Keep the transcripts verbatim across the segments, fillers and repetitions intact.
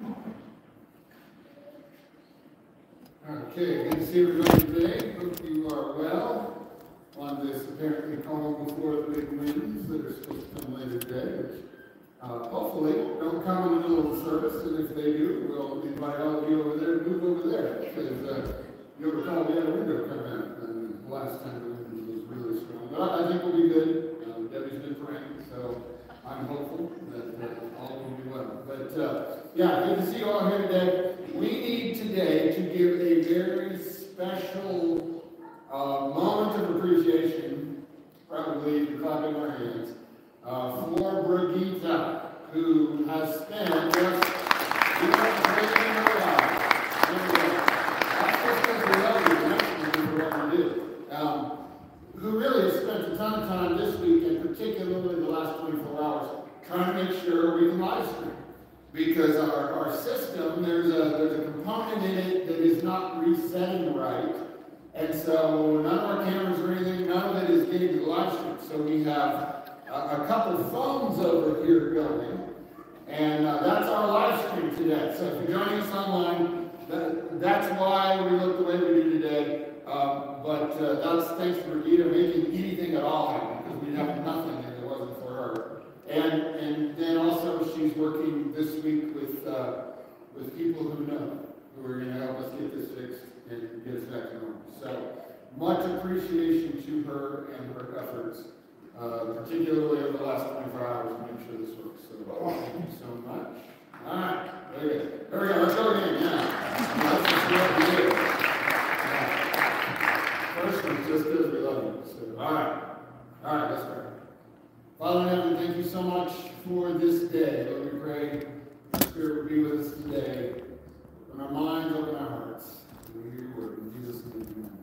Okay, good to see everybody today. Hope you are well on this apparently calm before the big winds that are supposed to come later today, which uh, hopefully don't come in the middle of the service, and if they do, we'll invite all of you over there to move over there, because uh, you'll recall we had a window come in, and the last time the wind was really strong. But I think we'll be good. Um, Debbie's been praying, so I'm hopeful that uh, all will be well. But uh, yeah, good to see you all here today. We need today to give a very special uh, moment of appreciation, probably clapping our hands, uh, for Brigitte, who has spent just you know, her life. That's just because we love you, right? For what we do. Um, who really has spent a ton of time this week, and particularly the last twenty-four hours, trying to make sure we can live stream. Because our, our system, there's a there's a component in it that is not resetting right. And so none of our cameras or anything, none of it is getting to the live stream. So we have a, a couple phones over here going. And uh, that's our live stream today. So if you're joining us online, that, that's why we look the way we do today. Um, but uh, that's thanks to Brigitte making anything at all happen, because we'd have nothing if it wasn't for her. And and then also she's working this week with uh, with people who know, who are going to help us get this fixed and get us back to normal. So much appreciation to her and her efforts, uh, particularly over the last twenty-four hours to make sure this works. So thank you so much. All right, very good. There we go. Let's go again. Yeah. Let's just do what we do. Yeah. First one, just because we love you. So, all right. All right, let's pray. Father in heaven, thank you so much for this day. Lord, we pray the Spirit will be with us today. Open our minds, open our hearts. We hear your word. In Jesus' name, amen.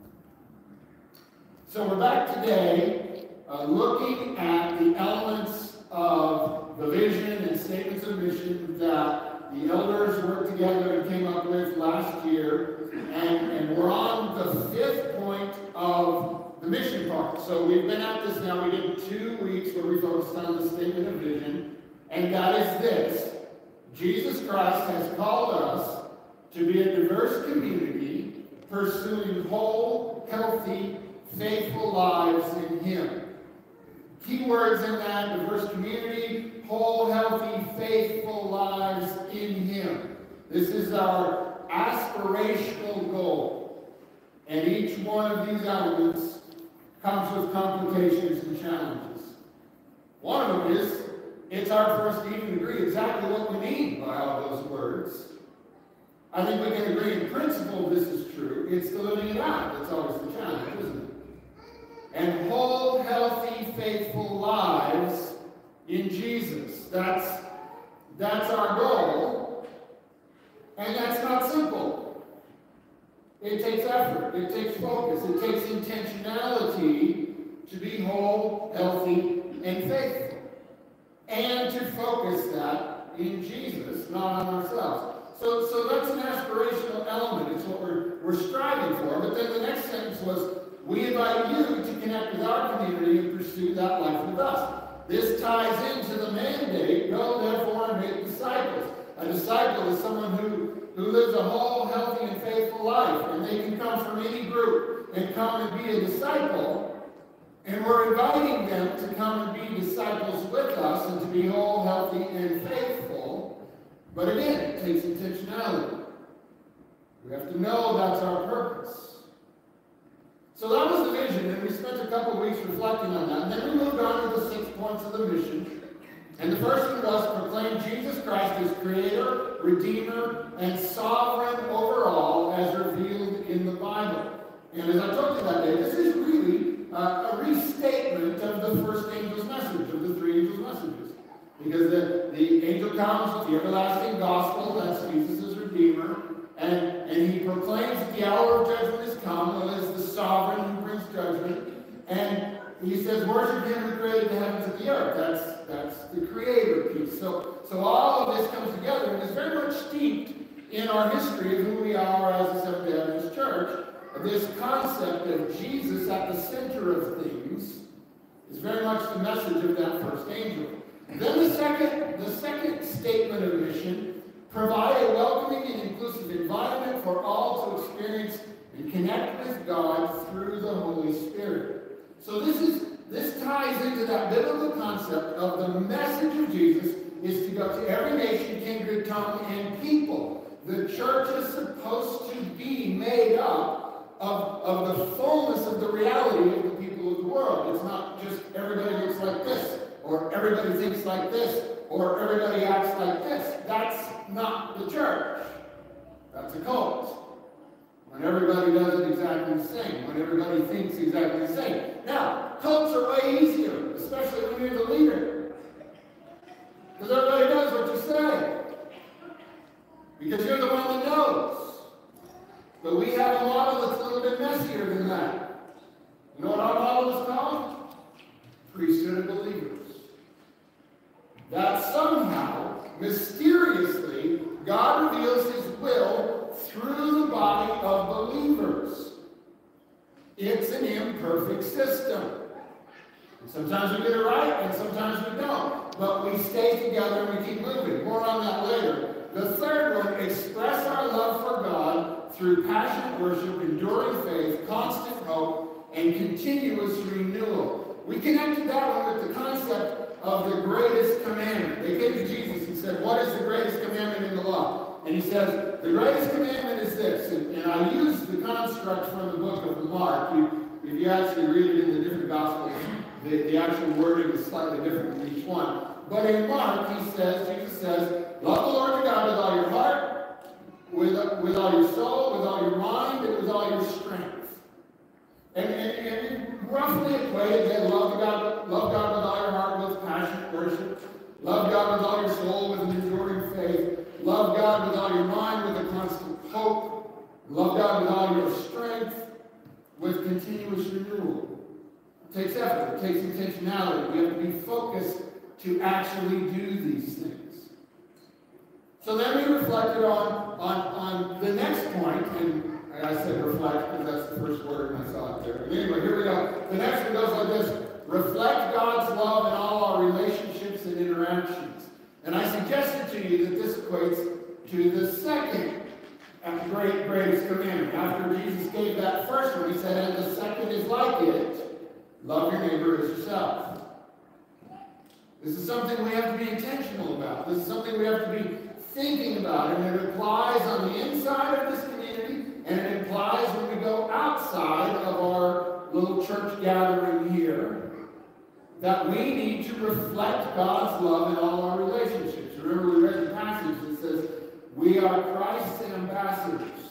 So we're back today uh, looking at the elements of the vision and statements of mission that the elders worked together and came up with last year. And, and we're on the fifth point of the mission part. So we've been at this now. We did two weeks where we focused on the statement of vision. And that is this. Jesus Christ has called us to be a diverse community pursuing whole, healthy, faithful lives in Him. Key words in that: diverse community, whole, healthy, faithful lives in Him. This is our aspirational goal. And each one of these elements comes with complications and challenges. One of them is, it's hard for us to even agree exactly what we mean by all those words. I think we can agree in principle this is true. It's the living it out that's always the challenge, isn't it? And whole, healthy, faithful lives in Jesus. That's, that's our goal. And that's not simple. It takes effort, it takes focus, it takes intentionality to be whole, healthy, and faithful. And to focus that in Jesus, not on ourselves. So, so that's an aspirational element. It's what we're, we're striving for. But then the next sentence was, we invite you to connect with our community and pursue that life with us. This ties into the mandate, go therefore and make disciples. A disciple is someone who who lives a whole, healthy, and faithful life. And they can come from any group and come and be a disciple. And we're inviting them to come and be disciples with us and to be whole, healthy, and faithful. But again, it takes intentionality. We have to know that's our purpose. So that was the vision, and we spent a couple of weeks reflecting on that. And then we moved on to the six points of the mission. And the first one was proclaim Jesus Christ as Creator, Redeemer, and Sovereign over all as revealed in the Bible. And as I told you that day, this is really uh, a restatement of the first angel's message, of the three angels' messages. Because the, the angel comes with the everlasting gospel, that's Jesus as Redeemer, and, and he proclaims that the hour of judgment has come, as the sovereign who brings judgment, and he says, worship him who created the heavens and the earth. That's, that's the creator piece. So, so all of this comes together and is very much steeped in our history of who we are as a Seventh-day Adventist Church. This concept of Jesus at the center of things is very much the message of that first angel. Then the second, the second statement of mission provide a welcoming and inclusive environment for all to experience and connect with God through the Holy Spirit. So this is this ties into that biblical concept of the message of Jesus is to go to every nation, kindred, tongue, and people. The church is supposed to be made up of, of the fullness of the reality of the people of the world. It's not just everybody looks like this, or everybody thinks like this, or everybody acts like this. That's not the church. That's a cult. When everybody does it exactly the same, when everybody thinks exactly the same. Now, cults are way easier, especially when you're the leader. Because everybody knows what you say. Because you're the one that knows. But we have a model that's a little bit messier than that. You know what our model is called? Priesthood of believers. That somehow, mysteriously, God reveals his will through the body of believers. It's an imperfect system. And sometimes we get it right, and sometimes we don't. But we stay together and we keep moving. More on that later. The third one, express our love for God through passionate worship, enduring faith, constant hope, and continuous renewal. We connected that one with the concept of the greatest commandment. They came to Jesus and said, what is the greatest commandment in the law? And he says, the greatest commandment is this. And, and I use the construct from the book of Mark. You, if you actually read it in the different Gospels, the, the actual wording is slightly different in each one. But in Mark, he says, Jesus says, love the Lord your God with all your heart, with, with all your soul, with all your mind, and with all your strength. And, and, and roughly equated that love God, love God with all your heart with passionate worship, love God with all your soul with an enduring faith, love God with all your mind with a constant hope, love God with all your strength with continuous renewal. It takes effort, it takes intentionality. We have to be focused to actually do these things. So then we reflected on, on, on the next point, and I said reflect because that's the first word and I saw it there. But anyway, here we go. The next one goes like this. Reflect God's love in all our relationships and interactions. And I suggested to you that this equates to the second and great, greatest commandment. After Jesus gave that first one, he said, and the second is like it, love your neighbor as yourself. This is something we have to be intentional about. This is something we have to be thinking about. And it applies on the inside of this community, and it applies when we go outside of our little church gathering here, that we need to reflect God's love in all our relationships. Remember, we read the passage that says, we are Christ's ambassadors,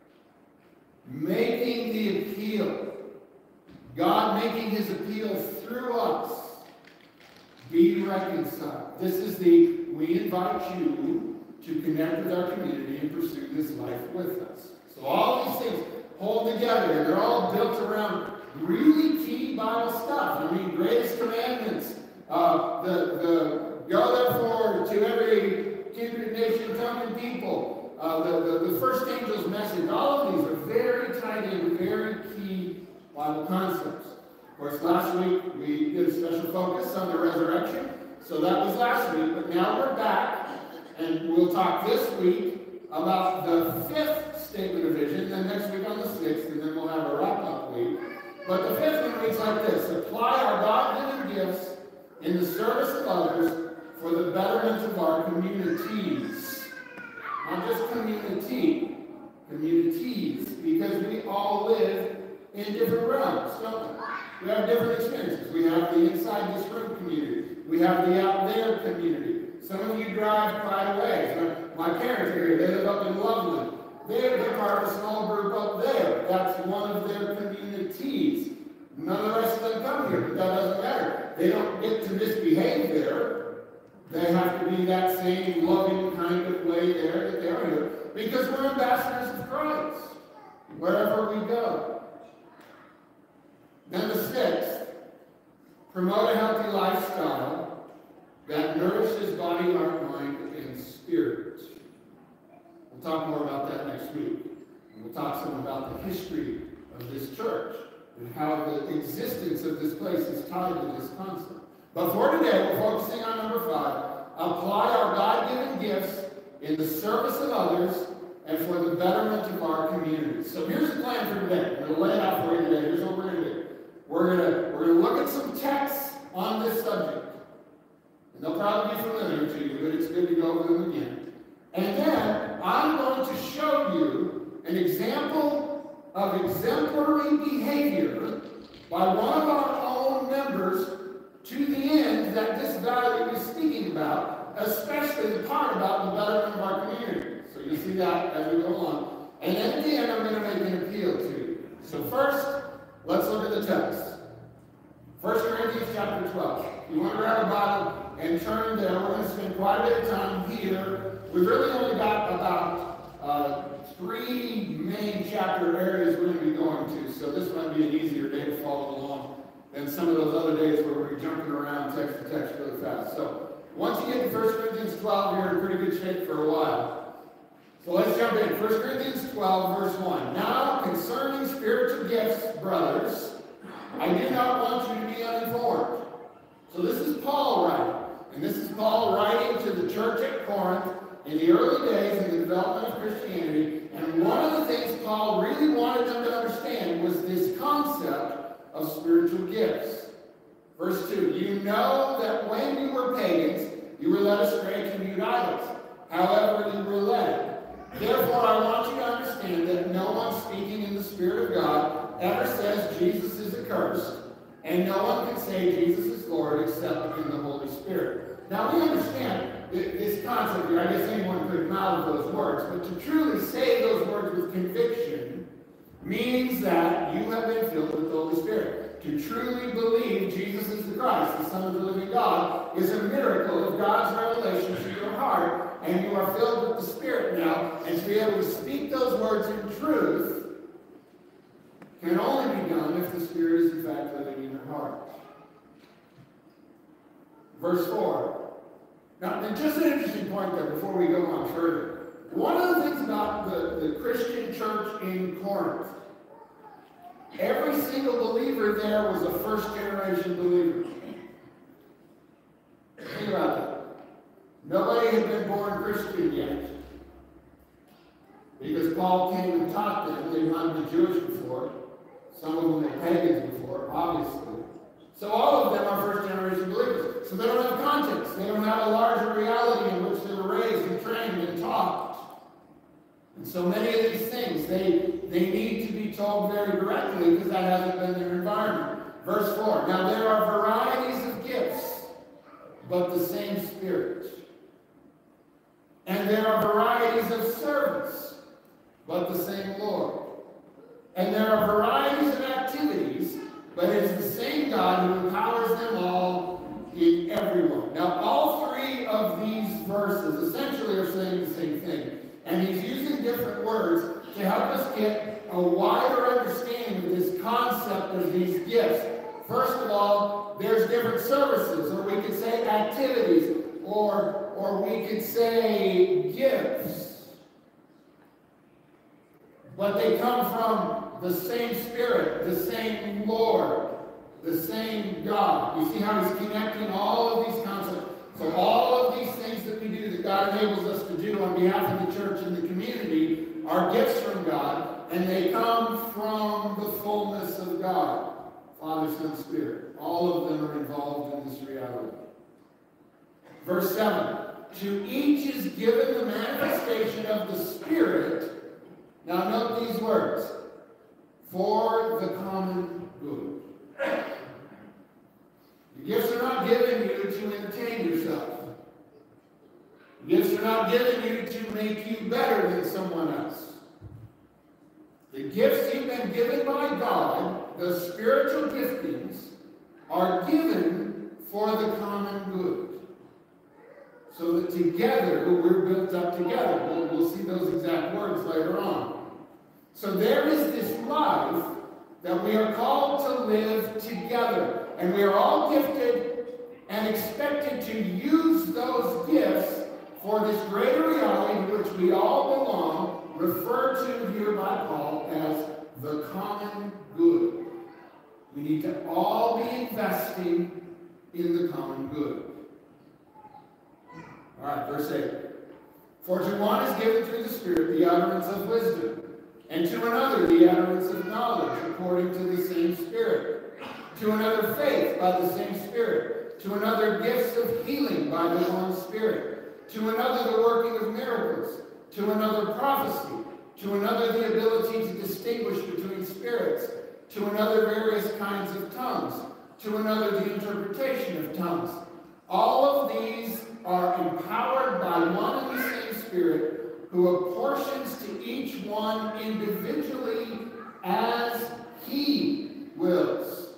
making the appeal. God making his appeal through us. Be reconciled. This is the, we invite you to connect with our community and pursue this life with us. So all these things hold together, and they're all built around really key Bible stuff. I mean, greatest commandments, uh, the, the go therefore to every kindred, nation, tongue, and people, uh, the, the, the first angel's message, all of these are very tied in, very key Bible concepts. Of course, last week we did a special focus on the resurrection, so that was last week, but now we're back, and we'll talk this week about the fifth statement of vision, then next week on the sixth, and then we'll have a wrap-up week. But the fifth one reads like this: apply our God-given gifts in the service of others for the betterment of our communities. Not just community, communities, because we all live in different realms, don't we? We have different experiences. We have the inside this room community. We have the out there community. Some of you drive quite a ways. My parents are here. They live up in Loveland. They're, they're part of a small group up there. That's one of their communities. None of the rest of them come here, but that doesn't matter. They don't get to misbehave there. They have to be that same loving kind of way there that they are here, because we're ambassadors of Christ wherever we go. Then the sixth, promote a healthy lifestyle that nourishes body, heart, mind, and spirit. We'll talk more about that next week. And we'll talk some about the history of this church and how the existence of this place is tied to this concept. But for today, we're focusing on number five. Apply our God-given gifts in the service of others and for the betterment of our community. So here's the plan for today. I'm going to lay it out for you today. Here's what we're going to do. We're going to, we're going to look at some texts on this subject. And they'll probably be familiar to you, but it's good to go over them again. And then I'm going to show you an example of exemplary behavior by one of our own members to the end that this value is speaking about, especially the part about the betterment of our community. So you'll see that as we go along. And then at the end, I'm going to make an appeal to you. So first, let's look at the text. First Corinthians chapter twelve. You want to grab a Bible and turn there. We're going to spend quite a bit of time here. We've really only got about uh, three main chapter areas we're going to be going to. So this might be an easier day to follow along than some of those other days where we're jumping around text to text really fast. So once you get to First Corinthians twelve, you're in pretty good shape for a while. So let's jump in. First Corinthians twelve, verse one. Now, concerning spiritual gifts, brothers, I do not want you to be uninformed. So this is Paul writing. And this is Paul writing to the church at Corinth in the early days in the development of Christianity. And one of the things Paul really wanted them to understand was this concept of spiritual gifts. Verse two, you know that when you were pagans, you were led astray to mute idols. However, you were led. Therefore, I want you to understand that no one speaking in the Spirit of God ever says Jesus is accursed, and no one can say Jesus is Lord except in the Holy Spirit. Now, we understand this concept here. I guess anyone could mouth those words, but to truly say those words with conviction means that you have been filled with the Holy Spirit. To truly believe Jesus is the Christ, the Son of the living God, is a miracle of God's revelation to your heart, and you are filled with the Spirit now, and to be able to speak those words in truth can only be done if the Spirit is in fact living in your heart. Verse four. Now, and just an interesting point there before we go on further. One of the things about the, the Christian church in Corinth, every single believer there was a first-generation believer. Think about that. Nobody had been born Christian yet. Because Paul came and taught them. They'd not been Jewish before. Some of them were pagans before, obviously. So all of them are first-generation believers. So they don't have context. They don't have a larger reality in which they were raised and trained and taught. And so many of these things, they, they need to be told very directly because that hasn't been their environment. Verse four. Now there are varieties of gifts, but the same Spirit. And there are varieties of service, but the same Lord. And there are varieties of activities, but it is the same God who empowers them all in everyone. Now, all three of these verses essentially are saying the same thing. And he's using different words to help us get a wider understanding of this concept of these gifts. First of all, there's different services, or we could say activities, or, or we could say gifts. But they come from the same Spirit, the same Lord, the same God. You see how he's connecting all of these concepts. So all of these things that we do, that God enables us to do on behalf of the church and the community, are gifts from God, and they come from the fullness of God. Father, Son, Spirit. All of them are involved in this reality. Verse seven. To each is given the manifestation of the Spirit. Now note these words. For the common good. The gifts are not given you to entertain yourself. The gifts are not given you to make you better than someone else. The gifts you've been given by God, the spiritual giftings, are given for the common good. So that together, we're built up together. We'll, we'll see those exact words later on. So there is this life that we are called to live together. And we are all gifted and expected to use those gifts for this greater reality to which we all belong, referred to here by Paul as the common good. We need to all be investing in the common good. All right, verse eight. For to one is given through the Spirit the utterance of wisdom, and to another the utterance of knowledge according to the same Spirit, to another faith by the same Spirit, to another gifts of healing by the one Spirit, to another the working of miracles, to another prophecy, to another the ability to distinguish between spirits, to another various kinds of tongues, to another the interpretation of tongues. All of these are empowered by one and the same Spirit, who apportions to each one individually as he wills.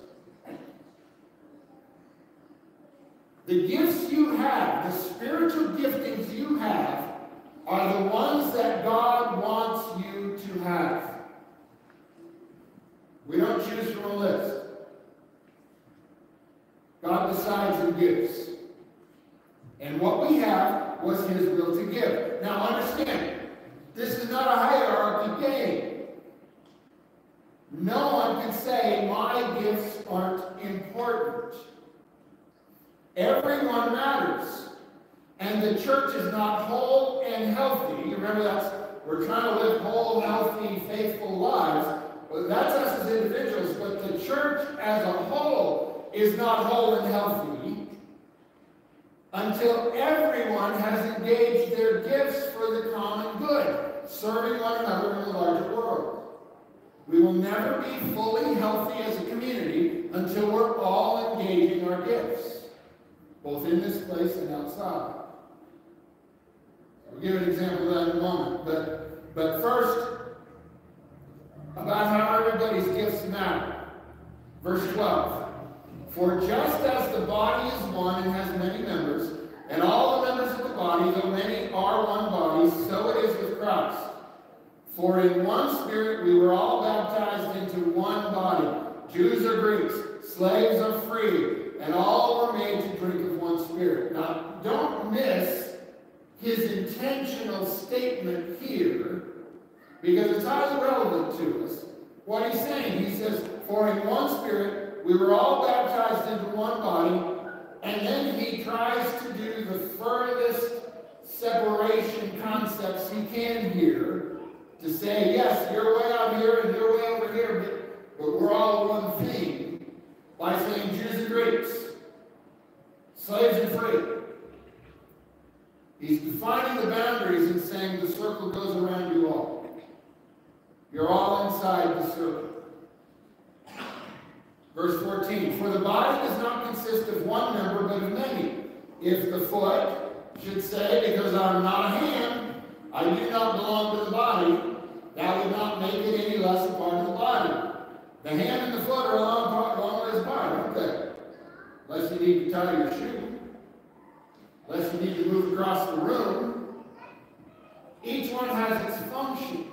The gifts you have, the spiritual giftings you have, are the ones that God wants you to have. We don't choose from a list. God decides and gives. And what we have was his will to give. Now understand, this is not a hierarchy game. No one can say my gifts aren't important. Everyone matters. And the church is not whole and healthy. You remember that's, we're trying to live whole, healthy, faithful lives. Well, that's us as individuals, but the church as a whole is not whole and healthy until everyone has engaged their gifts for the common good, serving one another in the larger world. We will never be fully healthy as a community until we're all engaging our gifts, both in this place and outside. I'll give an example of that in a moment. But, but first, about how everybody's gifts matter. Verse twelve. For just as the body is one and has many members, and all the members of the body, though many, are one body, so it is with Christ. For in one Spirit we were all baptized into one body, Jews or Greeks, slaves or free, and all were made to drink of one Spirit. Now, don't miss his intentional statement here, because it's highly relevant to us. What he's saying, he says, for in one Spirit we were all baptized into one body, and then he tries to do the furthest separation concepts he can here, to say, yes, you're way out here and you're way over here, but, but we're all one thing, by saying Jews and Greeks, slaves and free. He's defining the boundaries and saying the circle goes around you all. You're all inside the circle. Verse fourteen, for the body does not consist of one member, but of many. If the foot should say, because I'm not a hand, I do not belong to the body, that would not make it any less a part of the body. The hand and the foot are a long, part, long ways apart, aren't they? Unless you need to tie your shoe. Unless you need to move across the room. Each one has its function.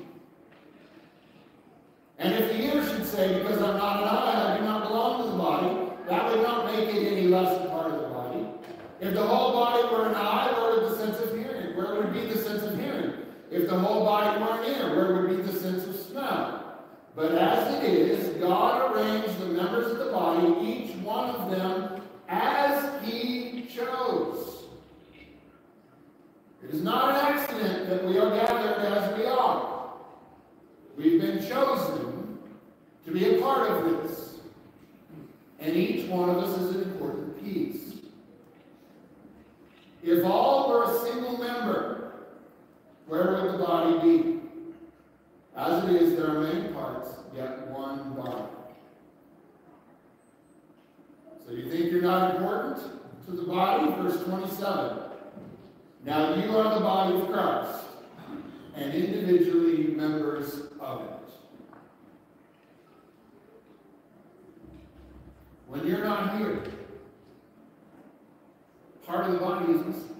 And if the ear should say, because I'm not an eye, I do not belong to the body, that would not make it any less a part of the body. If the whole body were an eye, where would the sense of hearing? Where would be the sense of hearing? If the whole body were an ear, where would be the sense of smell? But as it is, God arranged the members of the body, each one of them, as he chose. It is not an accident that we are gathered as we are. We've been chosen to be a part of this. And each one of us is an important piece. If all were a single member, where would the body be? As it is, there are many parts, yet one body. So you think you're not important to the body? Verse twenty-seven. Now you are the body of Christ, and individually members of it. When you're not here, part of the body is missing.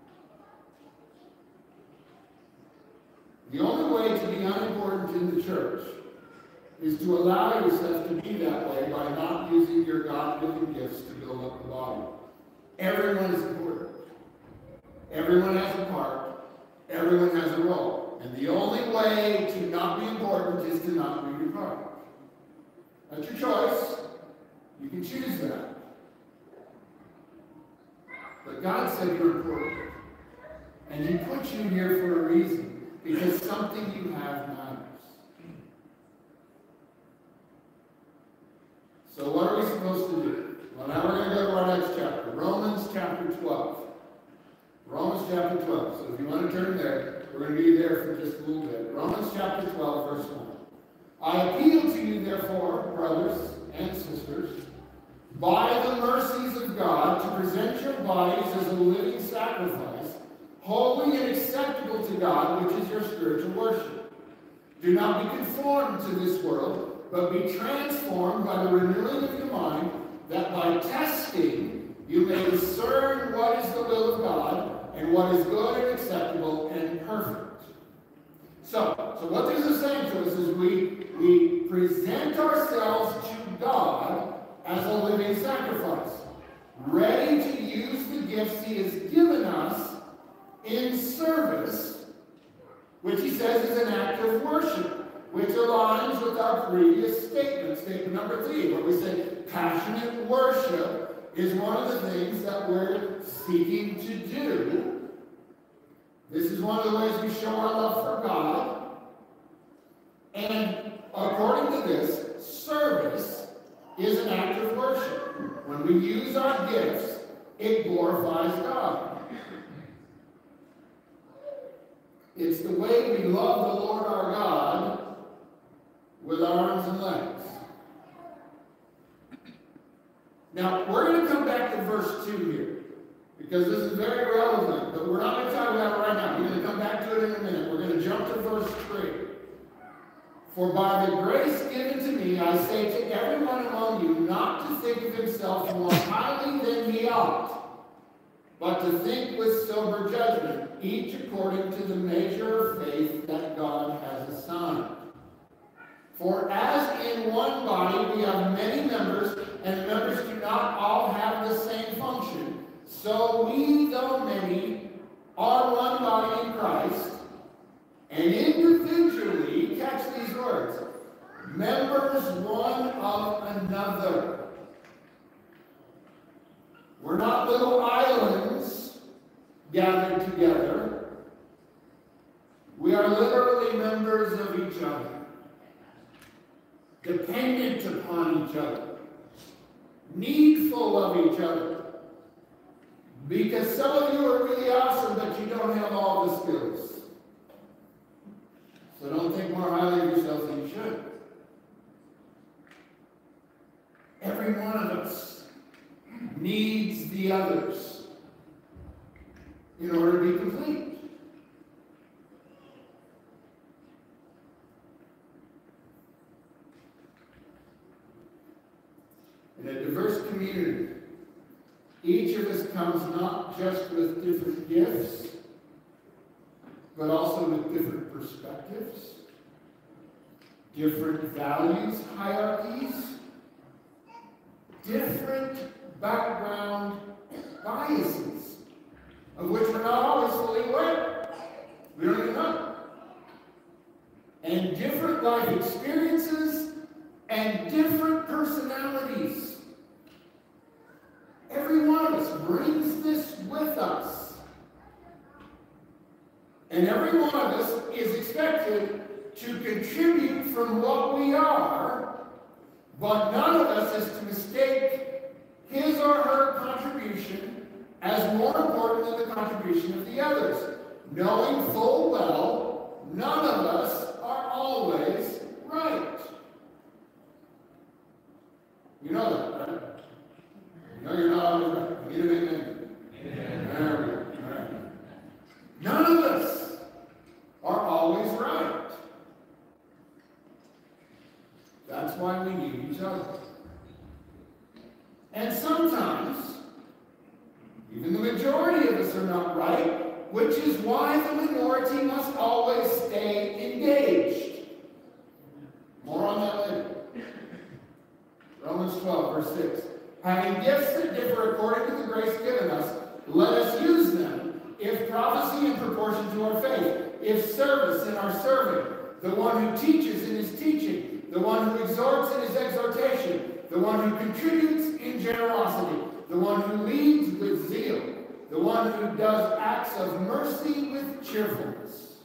The only way to be unimportant in the church is to allow yourself to be that way by not using your God-given gifts to build up the body. Everyone is important. Everyone has a part. Everyone has a role. And the only way to not be important is to not do your part. That's your choice. You can choose that. But God said you're important. And he put you here for a reason, because something you have matters. So what are we supposed to do? Well, now we're going to go to our next chapter, Romans chapter twelve. Romans chapter twelve. So if you want to turn there, we're going to be there for just a little bit. Romans chapter twelve, verse one. I appeal to you, therefore, brothers and sisters, by the mercies of God, to present your bodies as a living sacrifice, holy and acceptable to God, which is your spiritual worship. Do not be conformed to this world, but be transformed by the renewing of your mind, that by testing you may discern what is the will of God, and what is good and acceptable and perfect. So, so what this is saying to us is we, we present ourselves to God as a living sacrifice, ready to use the gifts he has given us in service, which he says is an act of worship, which aligns with our previous statement, statement number three, where we say passionate worship is one of the things that we're seeking to do. This is one of the ways we show our love for God. And according to this, service is an act of worship. When we use our gifts, it glorifies God. It's the way we love the Lord our God with our arms and legs. Now, we're going to come back to verse two here, because this is very relevant, but we're not going to talk about it right now. We're going to come back to it in a minute. We're going to jump to verse three. For by the grace given to me, I say to everyone among you not to think of himself more highly than he ought, but to think with sober judgment, each according to the measure of faith that God has assigned. For as in one body we have many members, and the members do not all have the same function, so we, though many, are one body in Christ, and individually, catch these words, members one of another. We're not little islands gathered together. We are literally members of each other, dependent upon each other, needful of each other. Because some of you are really awesome, but you don't have all the skills. So don't think more highly of yourself than you should. Every one of us needs the others in order to be complete. In a diverse community, each of us comes not just with different gifts, but also with different perspectives, different values, hierarchies, different background biases, of which we're not always fully aware. We don't even know. And different life experiences and different personalities. Every one of us brings this with us. And every one of us is expected to contribute from what we are, but none of us is to mistake his or her contribution as more important than the contribution of the others, knowing full well none of us are always right. You know that, right? You know you're not always right. You need an amen. Amen. There we go. All right. None of us are always right. That's why we need each other. And sometimes, even the majority of us are not right, which is why the minority must always stay engaged. More on that later. Romans twelve, verse six. Having gifts that differ according to the grace given us, let us use them. If prophecy in proportion to our faith, if service in our serving, the one who teaches in his teaching, the one who exhorts in his exhortation, the one who contributes in generosity, the one who leads with zeal. the one who does acts of mercy with cheerfulness.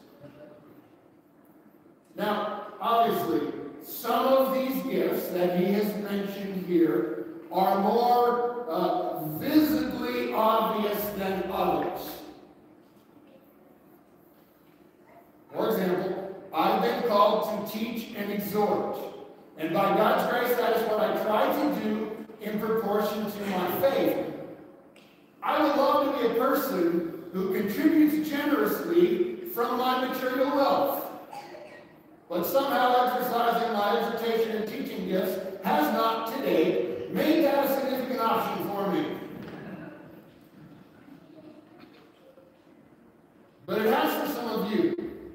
Now, obviously, some of these gifts that he has mentioned here are more uh, visibly obvious than others. For example, I've been called to teach and exhort. And by God's grace, that is what I try to do in proportion to my faith. I would love to be a person who contributes generously from my material wealth. But somehow exercising my exhortation and teaching gifts has not to date made that a significant option for me. But it has for some of you.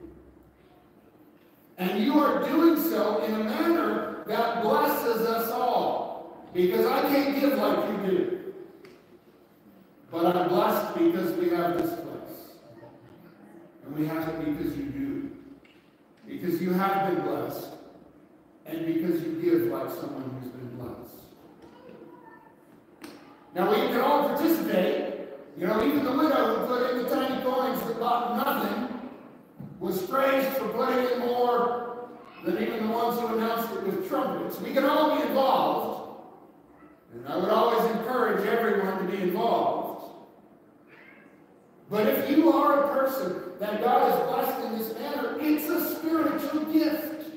And you are doing so in a manner that blesses us all. Because I can't give like you do. But I'm blessed because we have this place. And we have it because you do. Because you have been blessed. And because you give like someone who's been blessed. Now we can all participate. You know, even the widow who put in the tiny coins that bought nothing was praised for putting in more than even the ones who announced it with trumpets. We can all be involved. And I would always encourage everyone to be involved. But if you are a person that God has blessed in this manner, it's a spiritual gift.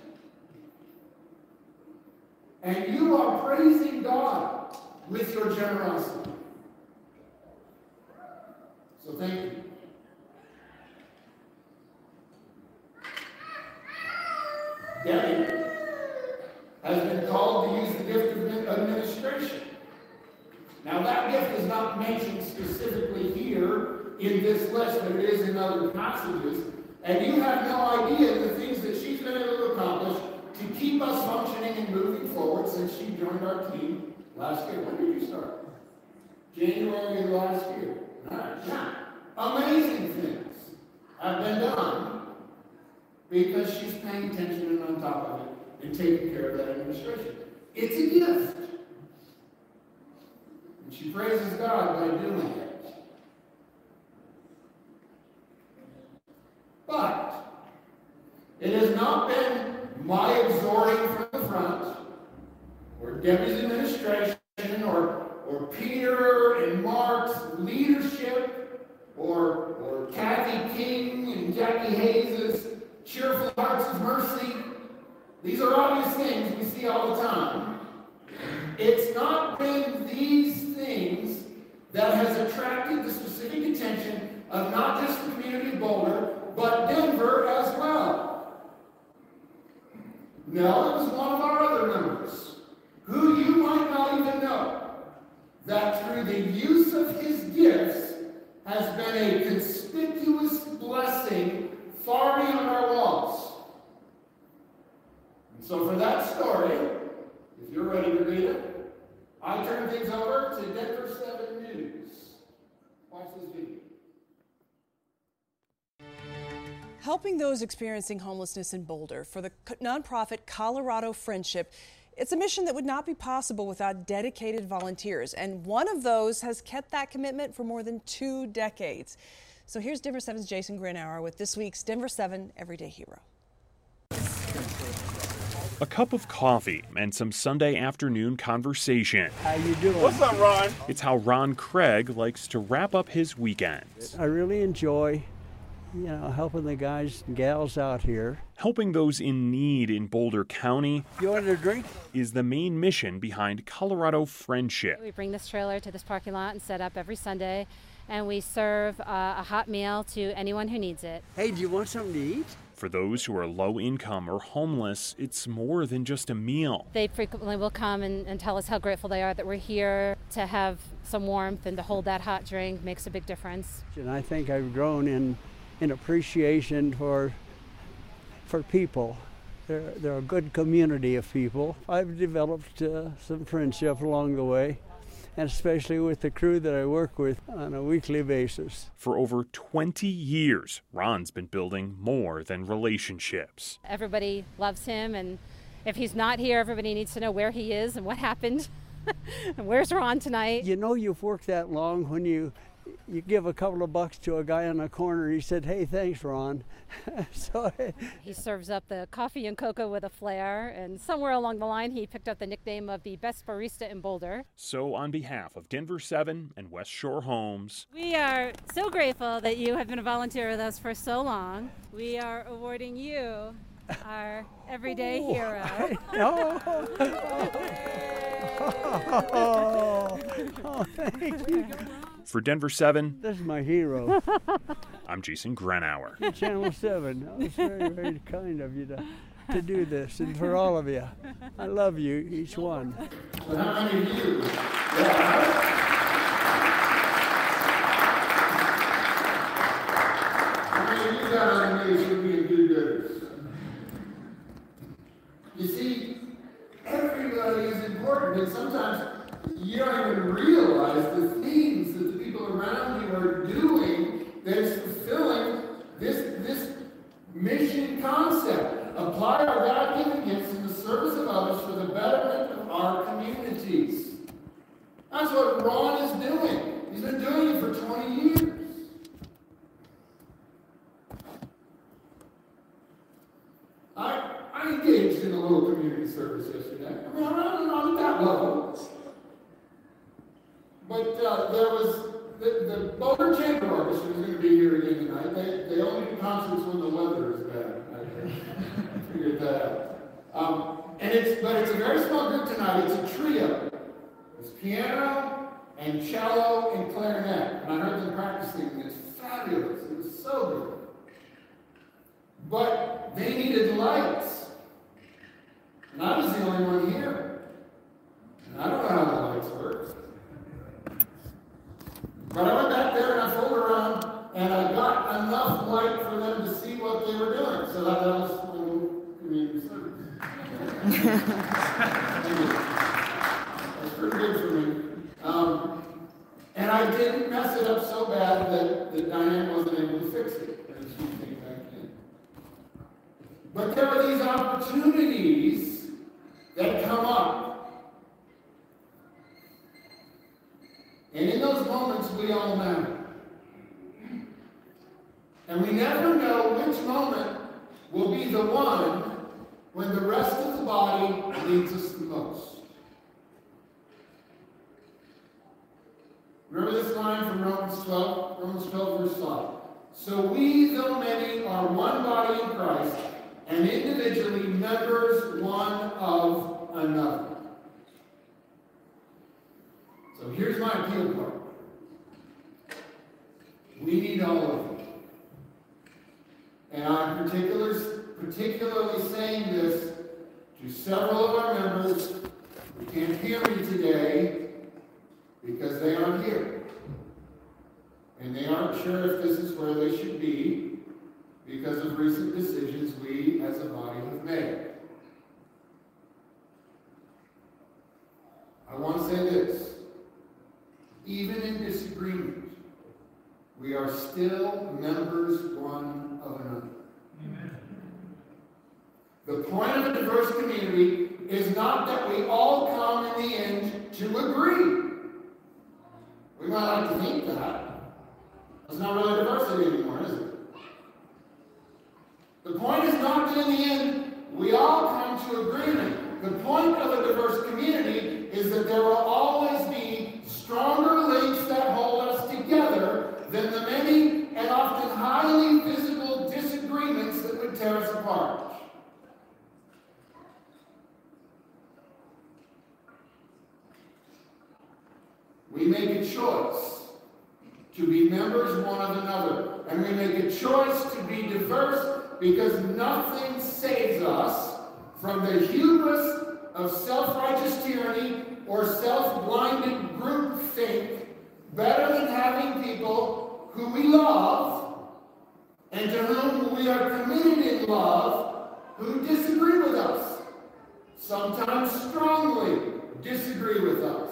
And you are praising God with your generosity. So thank you. Debbie has been called to use the gift of administration. Now that gift is not mentioned specifically here in this list, but it is in other passages. And you have no idea the things that she's been able to accomplish to keep us functioning and moving forward since she joined our team last year. When did you start? January of last year. All right. Yeah. Amazing things have been done because she's paying attention and on top of it and taking care of that administration. It's a gift. And she praises God by doing it. But it has not been my exhorting from the front, or Debbie's administration, or, or Peter and Mark's leadership, or, or Kathy King and Jackie Hayes' cheerful hearts of mercy. These are obvious things we see all the time. It's not been these things that has attracted the specific attention of not just the community of Boulder, but Denver as well. No, it was one of our other members, who you might not even know, that through the use of his gifts has been a conspicuous blessing far beyond our walls. And so for that story, if you're ready to read it, I turn things over to Denver seven News. Watch this video. Helping those experiencing homelessness in Boulder for the nonprofit Colorado Friendship, it's a mission that would not be possible without dedicated volunteers, and one of those has kept that commitment for more than two decades. So here's Denver seven's Jason Grinauer with this week's Denver seven Everyday Hero. A cup of coffee and some Sunday afternoon conversation. How you doing? What's up, Ron? It's how Ron Craig likes to wrap up his weekends. I really enjoy, you know, helping the guys and gals out here. Helping those in need in Boulder County. You want a drink? Is the main mission behind Colorado Friendship. We bring this trailer to this parking lot and set up every Sunday, and we serve uh, a hot meal to anyone who needs it. Hey, do you want something to eat? For those who are low income or homeless, it's more than just a meal. They frequently will come and, and tell us how grateful they are that we're here to have some warmth and to hold that hot drink makes a big difference. And I think I've grown in, in appreciation for, for people. They're, they're a good community of people. I've developed uh, some friendship along the way, and especially with the crew that I work with on a weekly basis. For over twenty years, Ron's been building more than relationships. Everybody loves him, and if he's not here, everybody needs to know where he is and what happened. And where's Ron tonight? You know you've worked that long when you you give a couple of bucks to a guy on the corner. He said, "Hey, thanks, Ron." so he serves up the coffee and cocoa with a flair, and somewhere along the line he picked up the nickname of the best barista in Boulder. So on behalf of Denver seven and West Shore Homes, we are so grateful that you have been a volunteer with us for so long. We are awarding you our everyday oh, hero. oh, oh, oh, thank you. For Denver seven, this is my hero. I'm Jason Grenauer. Channel seven. That was very, very kind of you to, to do this, and for all of you. I love you, each one. So how many of you? Yeah. How many of you got on the news for being do-gooders? You see, everybody is important, and sometimes you don't even realize the things that the people around you are doing that is fulfilling this, this mission concept. Apply our God-given gifts in the service of others for the betterment of our communities. That's what Ron is doing. He's been doing it for twenty years. I, I engaged in a little community service yesterday. I mean, I'm not, not at that level. But uh, there was, the, the Boulder Chamber Orchestra is going to be here again tonight. They, they only do concerts when the weather is bad. I figured that out. Um, and it's, but it's a very small group tonight. It's a trio. It's piano and cello and clarinet. And I heard them practicing, and it's fabulous. It was so good. But they needed lights. And I was the only one here. And I don't know how the lights work. But I went back there and I fooled around and I got enough light for them to see what they were doing. So that was a little community service. That's pretty good for me. Um, and I didn't mess it up so bad that, that Diane wasn't able to fix it. And she came back in. But there are these opportunities that come up. And in those moments, we all matter. And we never know which moment will be the one when the rest of the body needs us the most. Remember this line from Romans twelve? Romans twelve, verse five. So we, though many, are one body in Christ, and individually members one of another. So here's my appeal part. We need all of you. And I'm particular, particularly saying this to several of our members who can't hear me today because they aren't here. And they aren't sure if this is where they should be because of recent decisions we as a body have made. I want to say this. Even in disagreement, we are still members one of another. Amen. The point of a diverse community is not that we all come in the end to agree. We might like to think that. That's not really diversity anymore, is it? The point is not that in the end we all come to agreement. The point of a diverse community is that there will always be stronger links that hold us together than the many and often highly visible disagreements that would tear us apart. We make a choice to be members one of another, and we make a choice to be diverse because nothing saves us from the hubris of self-righteous tyranny or self-blinded groupthink better than having people who we love and to whom we are committed in love who disagree with us, sometimes strongly disagree with us.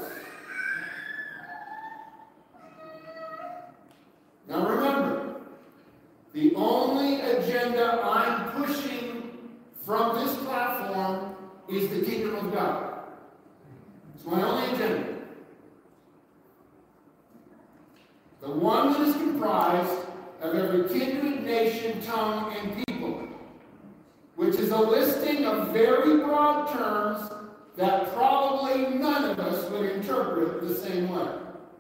Now remember, the only agenda I'm pushing from this platform is the kingdom of God. It's my only agenda. The The one that is comprised of every kindred, nation, tongue, and people, which is a listing of very broad terms that probably none of us would interpret the same way.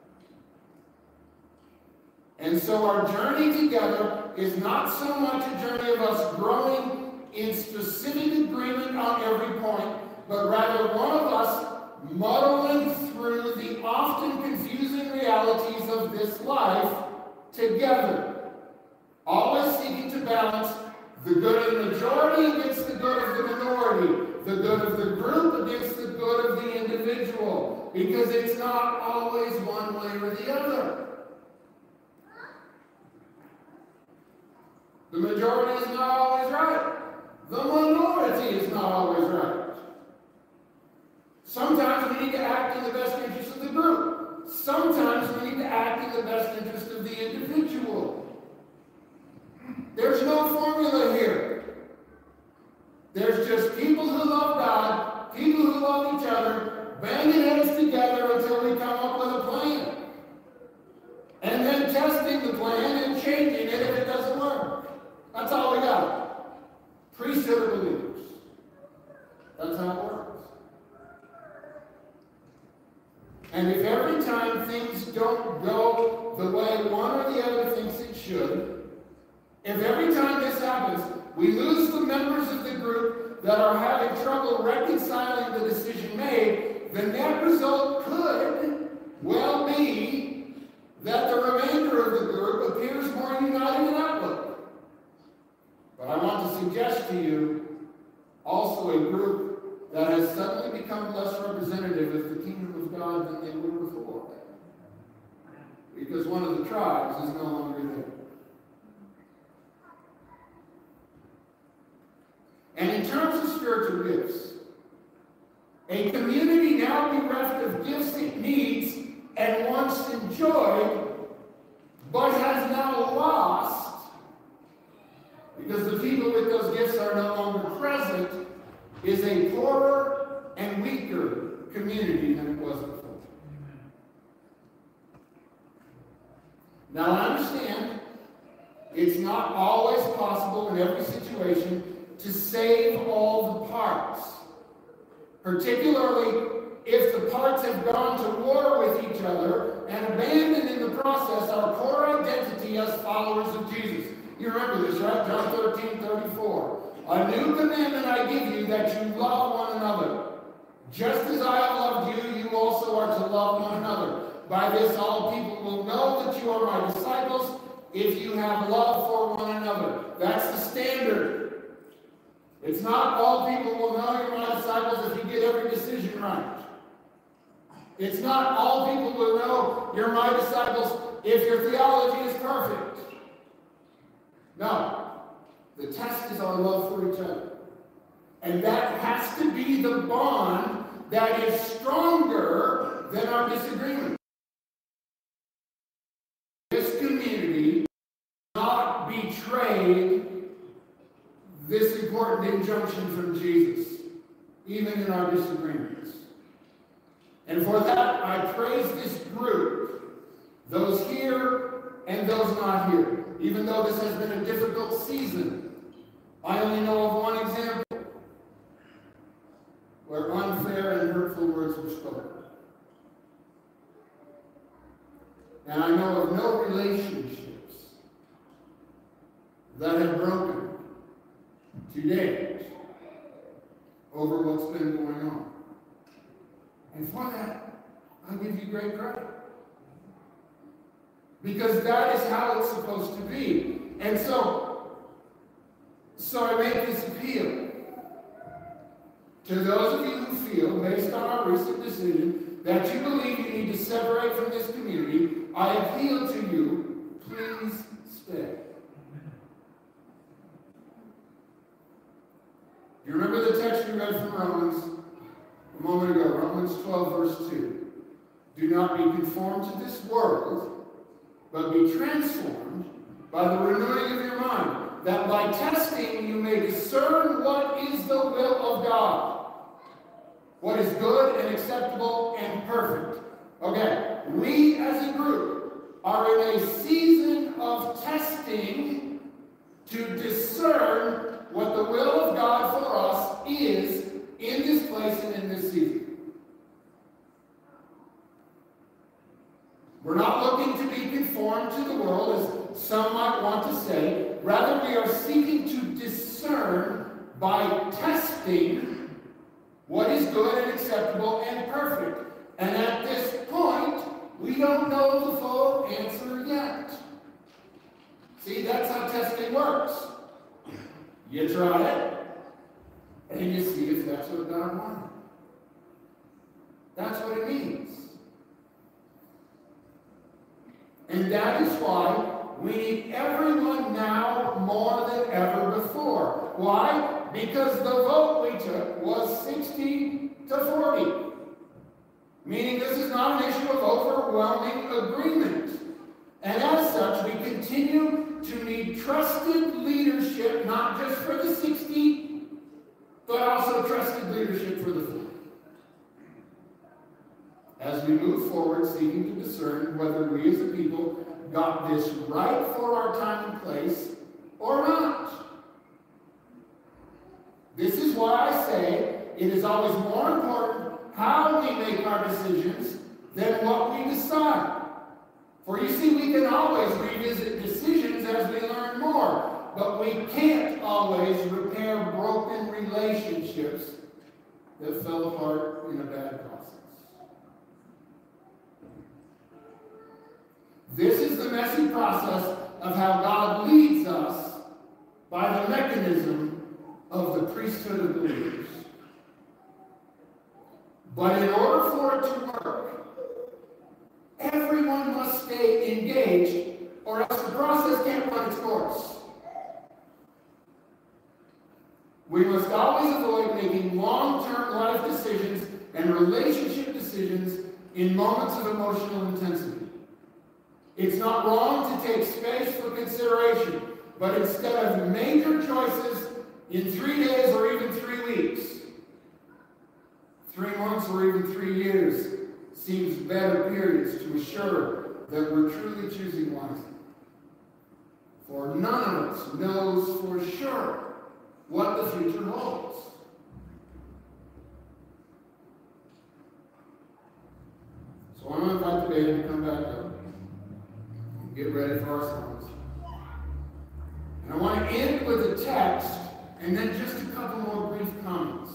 And so our journey together is not so much a journey of us growing in specific agreement on every point, but rather one of us muddling through the often confusing realities of this life together, always seeking to balance the good of the majority against the good of the minority, the good of the group against the good of the individual, because it's not always one way or the other. The majority is not always right. The minority is not always right. Sometimes we need to act in the best interest of the group. Sometimes we need to act in the best interest of the individual. There's no formula here. There's just people who love God, people who love each other, banging heads together until we come up with a plan. And then testing the plan and changing it if it doesn't work. That's all we got. Priesthood of believers. That's how it works. And if every time things don't go the way one or the other thinks it should, if every time this happens, we lose the members of the group that are having trouble reconciling the decision made, the net result could well be that the remainder of the group appears more united in outlook. But I want to suggest to you also a group that has suddenly become less representative of the kingdom of God than they were before. Because one of the tribes is no longer there. And in terms of spiritual gifts, a community now bereft of gifts it needs and once enjoyed, but has now lost, because the people with those gifts are no longer present, is a poorer and weaker community than it was before. Now I understand it's not always possible in every situation to save all the parts, particularly if the parts have gone to war with each other and abandoned in the process our core identity as followers of Jesus. You remember this, right? John thirteen thirty-four. A new commandment I give you, that you love one another. Just as I have loved you, you also are to love one another. By this all people will know that you are my disciples, if you have love for one another. That's the standard. It's not all people will know you're my disciples if you get every decision right. It's not all people will know you're my disciples if your theology is perfect. No. The test is our love for each other. And that has to be the bond that is stronger than our disagreement. This community not betrayed this important injunction from Jesus, even in our disagreements. And for that, I praise this group, those here and those not here. Even though this has been a difficult season, I only know of one example where unfair and hurtful words were spoken. And I know of no relationships that have broken to date over what's been going on. And for that, I give you great credit. Because that is how it's supposed to be. And so, so I make this appeal to those of you who feel, based on our recent decision, that you believe you need to separate from this community. I appeal to you, please stay. You remember the text we read from Romans a moment ago, Romans twelve, verse two. Do not be conformed to this world, but be transformed by the renewing of your mind, that by testing you may discern what is the will of God, what is good and acceptable and perfect. Okay, we as a group are in a season of testing to discern what the will of God for us is in this place and in this season. We're not looking to be conformed to the world, as some might want to say. Rather, we are seeking to discern by testing what is good and acceptable and perfect. And at this point, we don't know the full answer yet. See, that's how testing works. You try it, and you see if that's what God wanted. That's what it means. And that is why we need everyone now more than ever before. Why? Because the vote we took was sixty to forty. Meaning this is not an issue of overwhelming agreement. And as such, we continue to need trusted leadership, not just for the sixty, but also trusted leadership for the forty. As we move forward, seeking to discern whether we as a people got this right for our time and place or not. This is why I say it is always more important how we make our decisions than what we decide. For you see, we can always revisit decisions as we learn more, but we can't always repair broken relationships that fell apart in a bad process. This is the messy process of how God leads us by the mechanism of the priesthood of believers. But in order for it to work, everyone must stay engaged, or else the process can't run its course. We must always avoid making long-term life decisions and relationship decisions in moments of emotional intensity. It's not wrong to take space for consideration, but instead of major choices in three days or even three weeks, three months or even three years seems better periods to assure that we're truly choosing wisely. For none of us knows for sure what the future holds. So I'm going to invite the band to come back up. Get ready for our songs. And I want to end with a text and then just a couple more brief comments.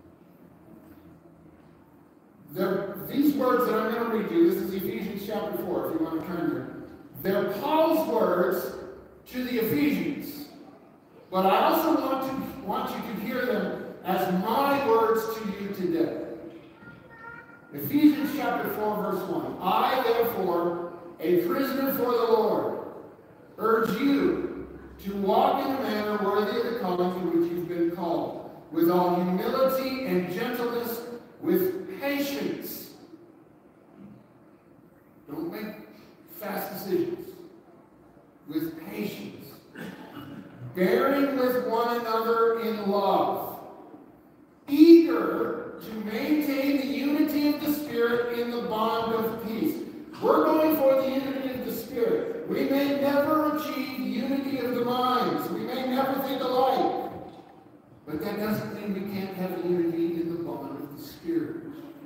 There, these words that I'm going to read you, this is Ephesians chapter four, if you want to turn there. They're Paul's words to the Ephesians. But I also want, to, want you to hear them as my words to you today. Ephesians chapter four, verse one. I, therefore, a prisoner for the Lord, urge you to walk in a manner worthy of the calling to which you've been called, with all humility and gentleness, with patience. Don't make fast decisions. With patience. Bearing with one another in love. Eager to maintain the unity of the Spirit in the bond of peace. We're going for the unity of the Spirit. We may never achieve unity of the minds. We may never think alike. But that doesn't mean we can't have unity in the bond of the Spirit.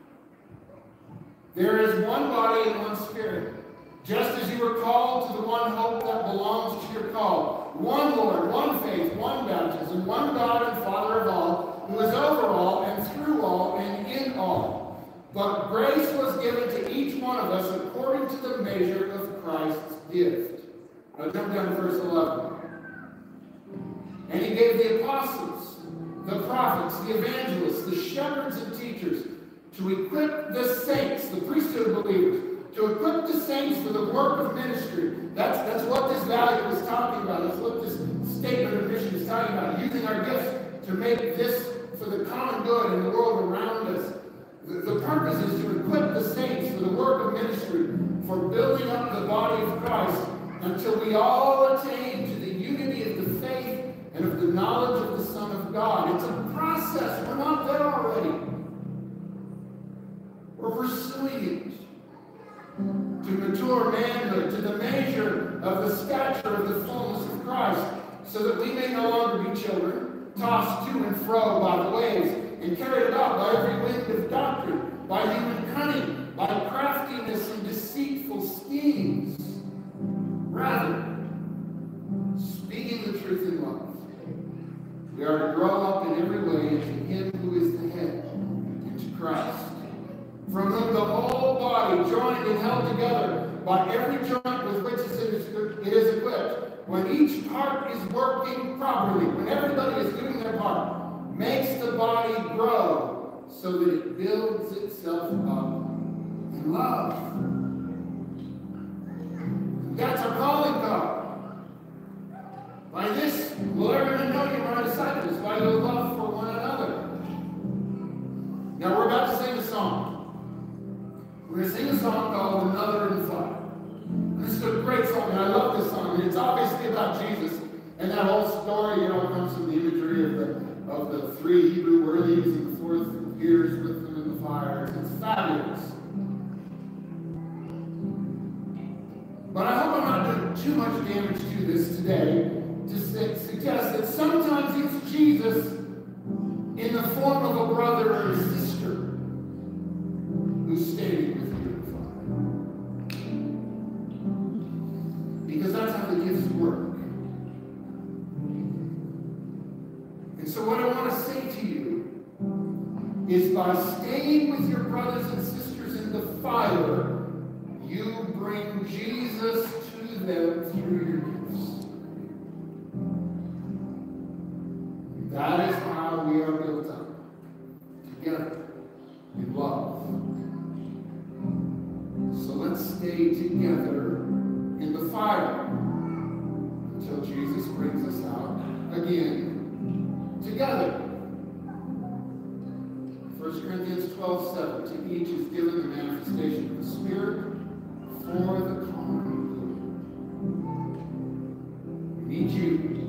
There is one body and one Spirit. Just as you were called to the one hope that belongs to your call. One Lord, one faith, one baptism, one God and Father of all, who is over all and through all and in all. But grace was given to each one of us according to the measure of Christ's gift. Now jump down to verse eleven. And he gave the apostles, the prophets, the evangelists, the shepherds and teachers to equip the saints, the priesthood of believers, to equip the saints for the work of ministry. That's, that's what this value is talking about. That's what this statement of mission is talking about. Using our gifts to make this for the common good in the world around us. The, the purpose is to equip the saints for the work of ministry, for building up the body of Christ until we all attain to the unity of the faith and of the knowledge of the Son of God. It's a process. We're not there already. We're pursuing it. To mature manhood, to the measure of the stature of the fullness of Christ, so that we may no longer be children, tossed to and fro by the waves, and carried about by every wind of doctrine, by human cunning, by craftiness and deceitful schemes. Rather, speaking the truth in love, we are to grow up in every way into Him who is the head, into Christ, from whom the whole body, joined and held together by every joint with which it is, it is equipped, when each part is working properly, when everybody is doing their part, makes the body grow so that it builds itself up in love. That's our calling, God. By this will everyone know you are my disciples, by your love for one another. Now we're about to sing a song. We're going to sing a song called Another in Fire. This is a great song, and I love this song. And it's obviously about Jesus, and that whole story, you know, comes from the imagery of the of the three Hebrew worthies and the fourth appears with them in the fire. It's fabulous. But I hope I'm not doing too much damage to this today to suggest that sometimes it's Jesus in the form of a brother or a sister who's standing with you in the fire. Because that's how the gifts work. And so what I want to say to you is by staying with your brothers and sisters in the fire, you bring Jesus to them through your gifts. That is how we are built up, together, in love. So let's stay together in the fire until Jesus brings us out again, together. First Corinthians twelve seven, to each is given the manifestation of the Spirit for the common good. We need you.